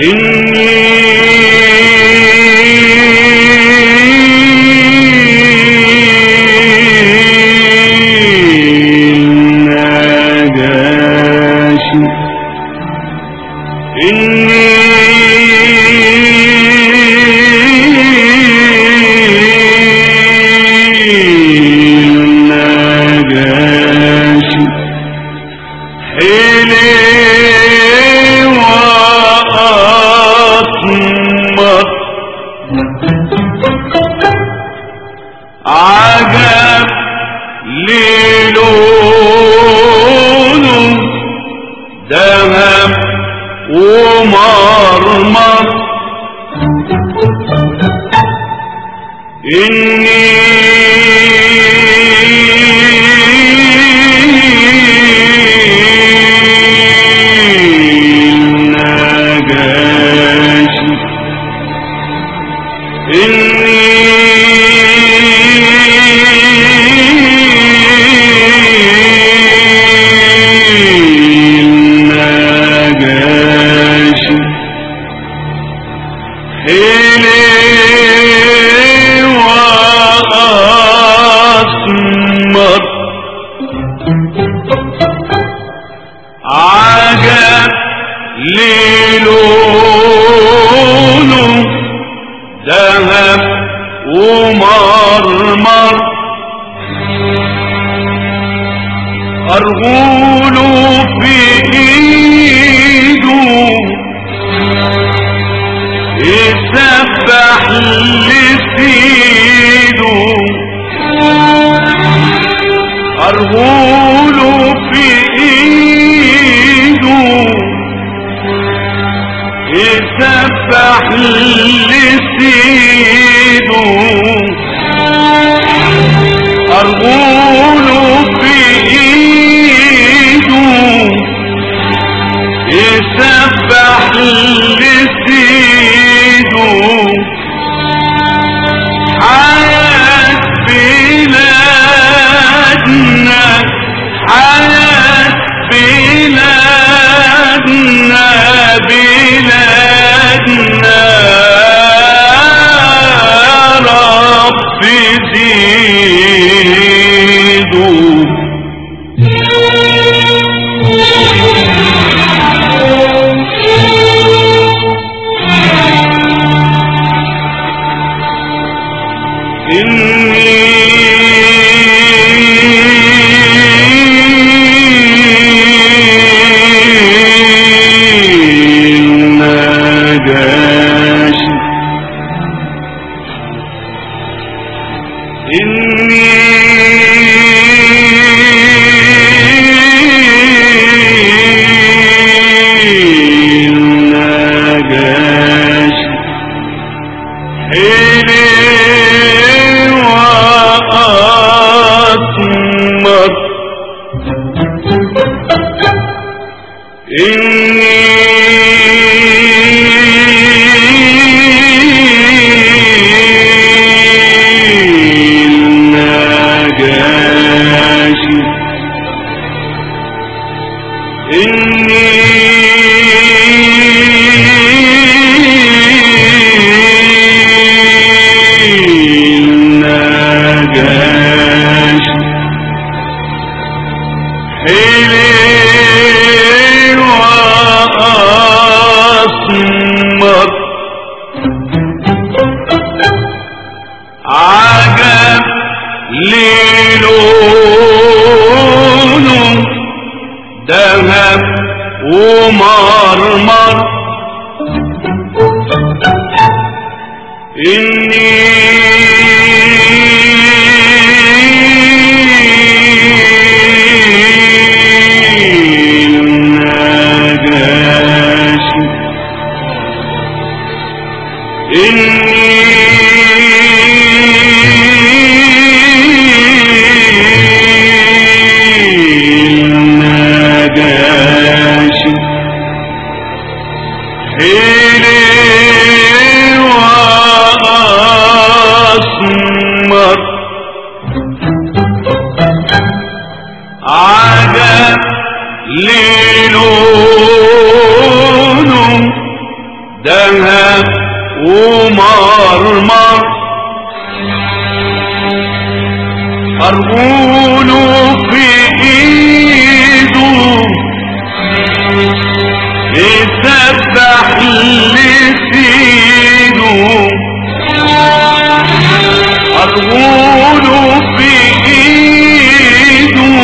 عجب للونه ذهب ومرمر إني النجاشي عجب للونه ذهب ومرمر أرغوله في إيده يسبح لسيده أرغوله في إيده يسبح لسيده أرغوله في إيده يسبح لسيده حياة بلادنا حياة بلادنا بلادنا رب زيدوا عجب للونه ذهب ومرمر إني النجاشي النجاشي حلي وأسمر دهب ومرمر أرجوله في ايده يسبح لسيده أرجوله في ايده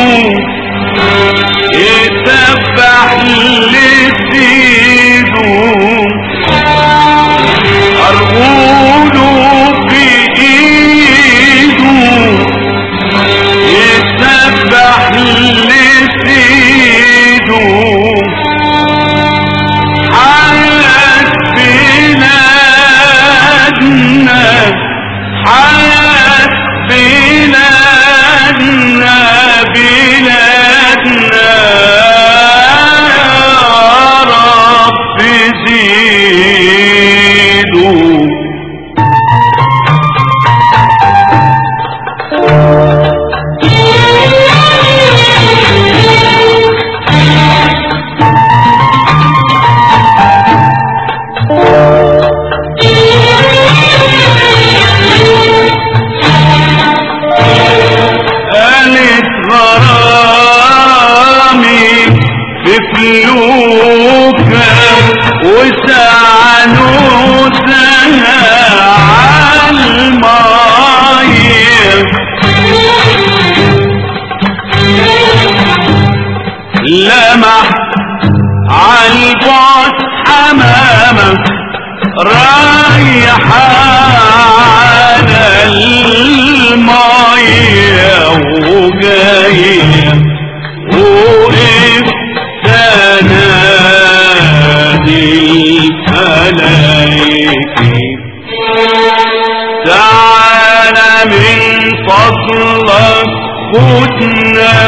يسبح لسيده أرجوله في ايده يسبح لسيده حياة بلادنا حياة بلادنا بلادنا يا رب زيدوا قالت غرامي في فلوكة وسعنوسها عالمايه لمح عالبعد حمامة رايحة على المايه وجاية وقف تنادي الملايكة تعالى من فضلك خدنا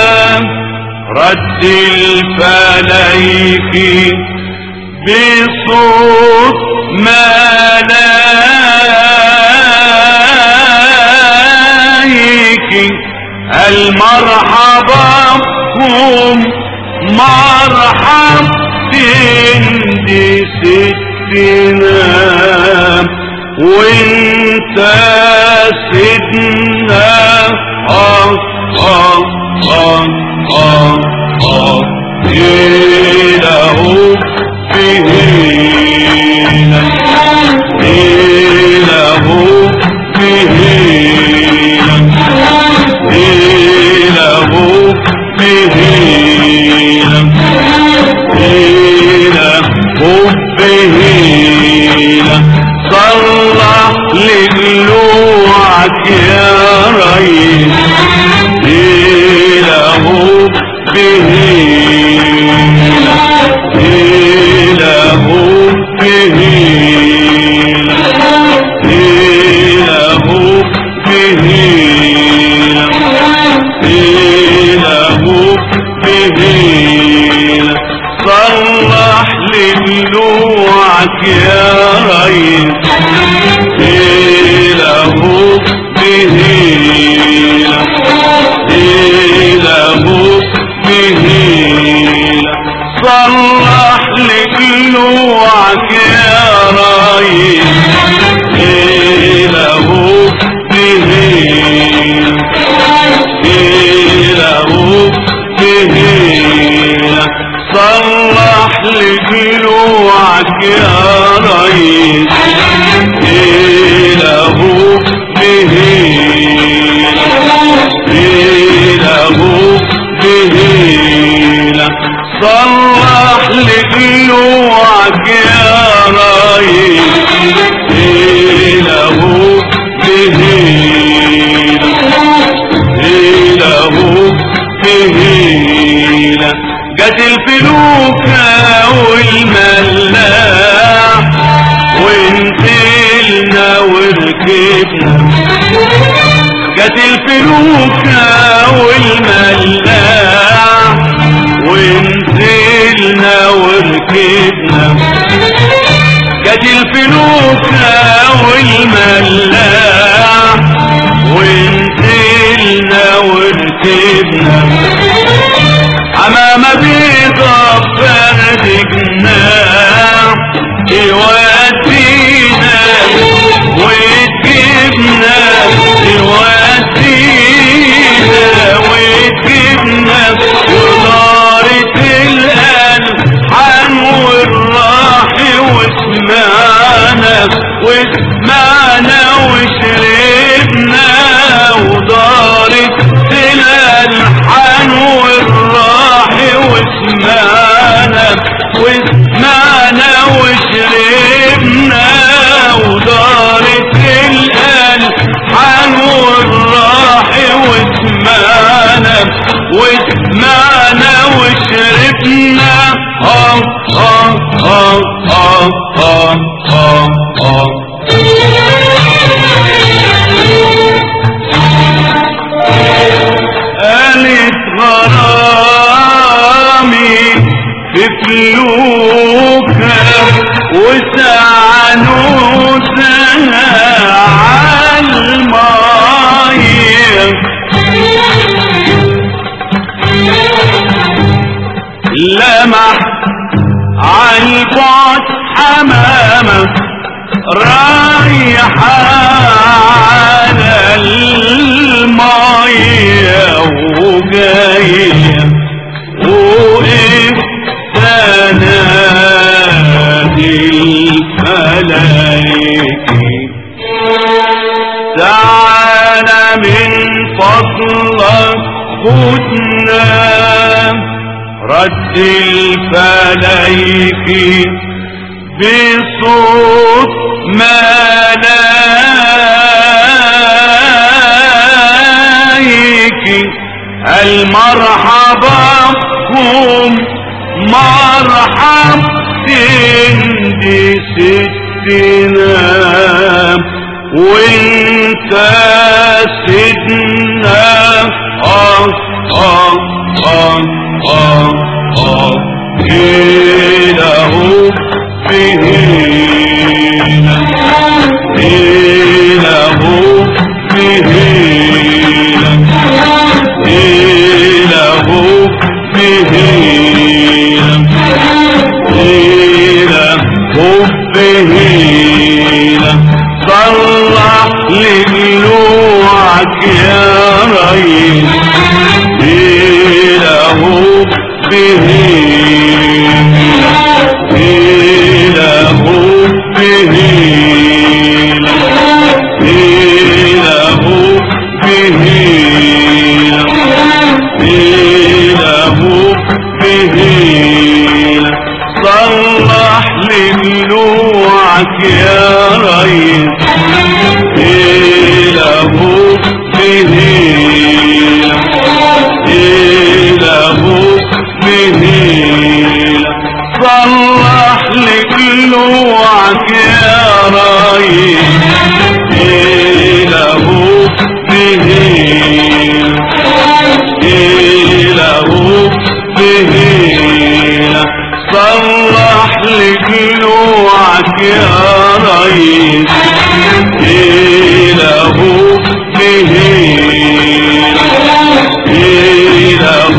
رد الفلايكة بصوت ملايكة المرحبا بكم مرحب دي ستنا وانت سيدنا إله بهينا إله بهينا إله بهينا إله بهينا صلح لجلوعك يا ريس إله بهينا إله بهينا إله بهينا إله بهينا صلح لجلوعك يا ريس إله بهينا إله بهينا صلح لجلوعك يا ريس إله بهينا إله بهينا صلح لجلوعك يا ريس إله بهينا إله بهينا صلح لجلوعك يا ريس إله بهينا إله بهينا جت الفلوكة والملاح ونزلنا وركبنا جت الفلوكة والملاح ونزلنا وركبنا جت الفلوكة والملاح ونزلنا وركبنا حمامة بيضة بفرد جناح وسمعنا وشربنا ودارت الألحان والراح وسمعنا وشربنا ودارت الألحان والراح وسمعنا وشربنا قالت غرامي في فلوكة وسعنوسها عالمايه لمح عالبعد حمامة رايحة على المايه وجاية وقف تنادي الفلايكي تعالى من فضلك خدنا رد الفلايكي بصوت ملايكي المرحبا بكم مرحب دي ستنا وانت سيدنا إله بهينا إله بهينا إله بهينا إله بهينا صلح لجلوعك يا ريس إله بهينا إله بهينا إله بهينا إله بهينا صلح لجلوعك يا ريس إله بهينا إله بهينا صلح لجلوعك يا ريس إله بهينا إله بهينا صلح لجلوعك يا ريس إله بهينا إله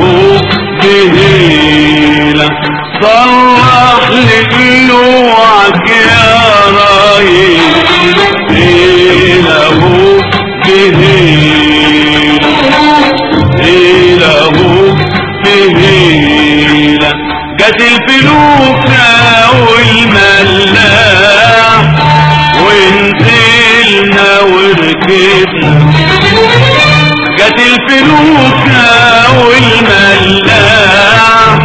بهينا صلح لجلوعك يا ريس إله بهينا إله بهينا جت الفلوكة والملاح ونزلنا وركبنا جت الفلوكة والملاح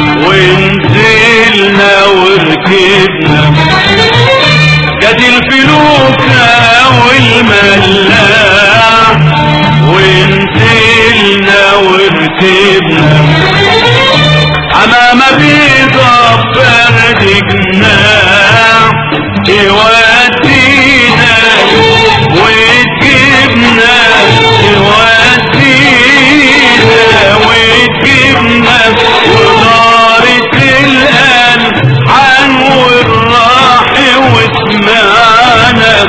ونزلنا وركبنا جت الفلوكة والملاح ونزلنا وركبنا حمامة بيضة بفرد جناح يودينا وتجيبنا يودينا وتجيبنا ودارت الألحان والراح وسمعنا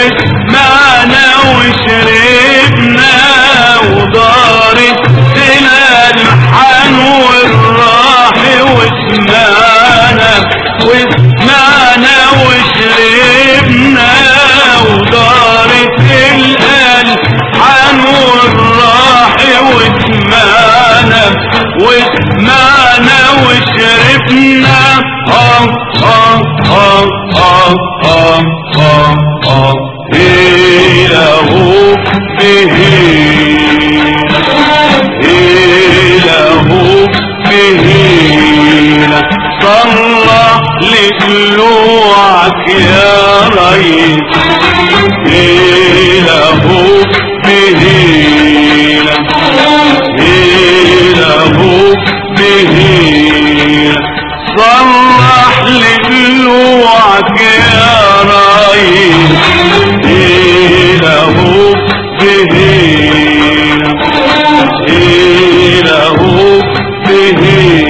وشربنا ودارت الألحان والراح وسمعنا وشربنا ودارت الألحان والراح وسمعنا وشربنا إله به إله به صلح لطلوعك يا ريس إله به إله به صلح لطلوعك يا ريس إله به إله به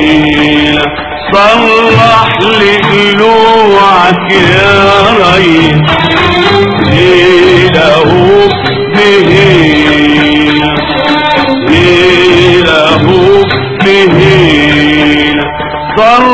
صلح لطلوعك يا ريس إله به إله به صلح